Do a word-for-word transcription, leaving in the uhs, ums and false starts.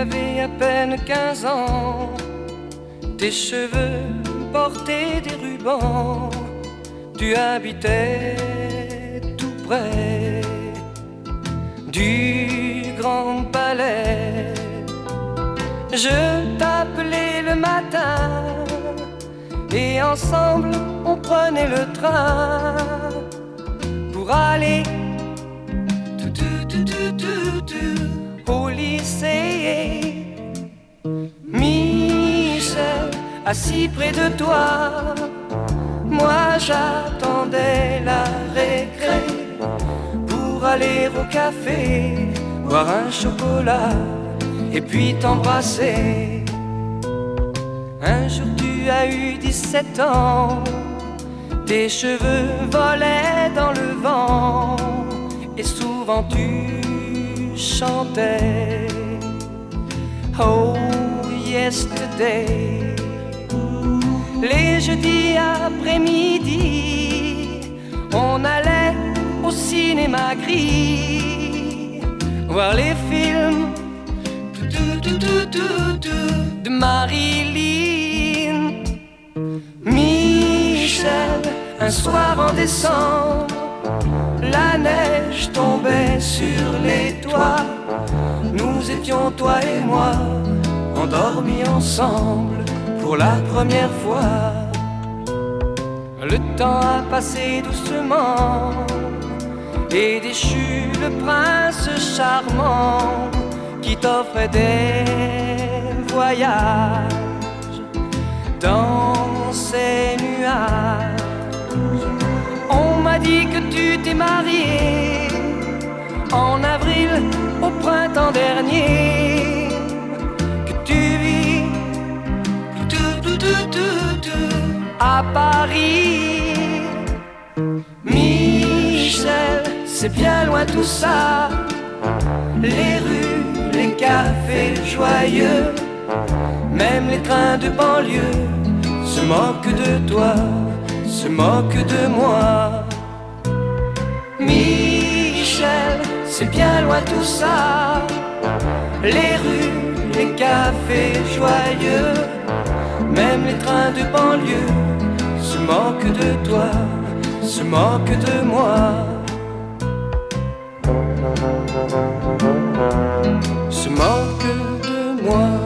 avais à peine quinze ans, tes cheveux portaient des rubans, tu habitais tout près du Grand Palais. Je t'appelais le matin et ensemble on prenait le train pour aller tout, tout, tout, tout, tout, tout, au lycée. Michel, assis près de toi, moi j'attendais la récré pour aller au café, boire un chocolat et puis t'embrasser. Un jour tu as eu dix-sept ans, tes cheveux volaient dans le vent et souvent tu chantais Oh yesterday. Les jeudis après-midi, on allait au cinéma gris voir les films de Marilyn. Michel, un soir en décembre, la neige tombait sur les toits. Nous étions, toi et moi, endormis ensemble pour la première fois. Le temps a passé doucement et déchu le prince charmant qui t'offrait des voyages dans ces nuages. On m'a dit que tu t'es marié en avril au printemps dernier, que tu vis tout, tout, tout, tout, tout, à Paris. Michel, c'est bien loin tout ça, les rues, les cafés joyeux, même les trains de banlieue se moquent de toi, se moquent de moi. Michel, c'est bien loin tout ça, les rues, les cafés joyeux, même les trains de banlieue se moquent de toi, se moquent de moi. Se moquent de moi.